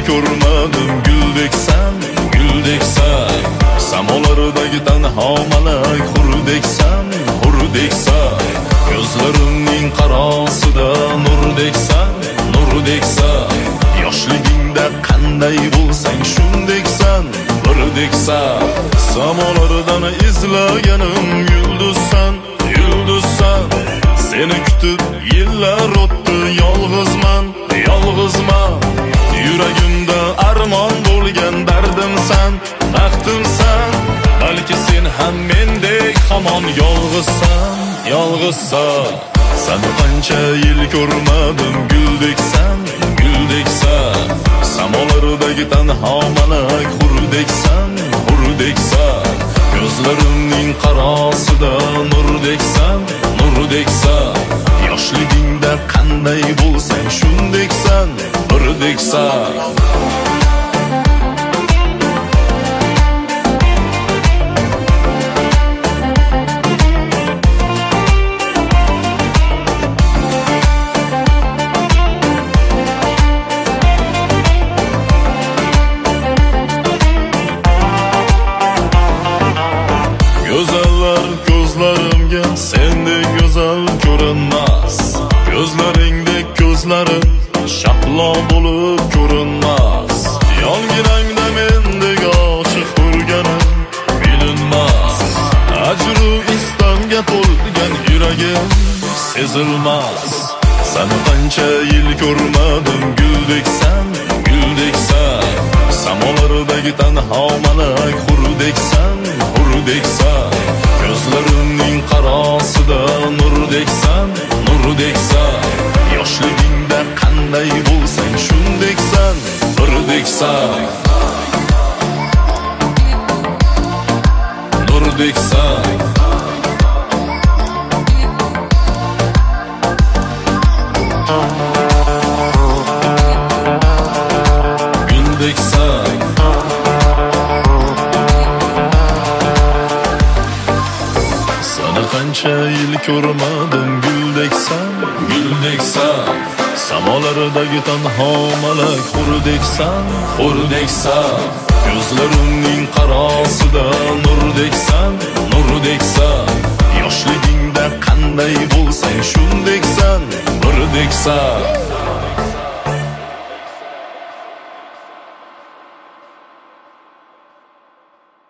ko'rmadim guldeksan, guldeksan. Samolardagi tanho malak hurdeksan, hurdeksan. Ko'zlarimning qarosida nurdeksan, nurdeksan. Yoshligingda qanday bo'lsang shundeksan, birdeksan. Samolardan izlaganim yulduzsan, yulduzsan. Seni kutib yillar o'tdi, yolg'izman, yolg'izman. Yuragimda armon bo'lgan dardimsan, baxtimsan. Balki sen ham mendek hamon yolg'izsan, yolg'izsan. Seni qancha yil ko'rmadim guldeksan, guldeksan. Samolardagi tanho malak hurdeksan, hurdeksan. Ko'zlarimning qarosida nurdeksan, nurdeksan. Yoshligingda qanday bo'lsang shundeksan, birdeksan. Go'zallar ko'zlarimga sendek go'zal ko'rinmas. Ko'zlaringdek ko'zlarim shahlo bo'lib ko'rinmas. Yonginangda mendek oshiq urganim bilinmas. Ajru istamga to'lgan yuragim sezilmas. Seni qancha yil ko'rmadim guldeksan, guldeksan. Samolardagi tanho malak hurdeksan, hurdeksan. Ko'zlarimning qarosida nurdeksan, nurdeksan. Yoshligingda qanday bo'lsang shundeksan, birdeksan, nurdeksan. Guldeksan. Seni qancha yil ko'rmadim guldeksan, guldeksan. Samolardagi tanho malak hurdeksan, hurdeksan. Ko'zlarimning qarosida nurdeksan, nurdeksan. Yoshligingda qanday bo'lsang shundeksan, birdeksan.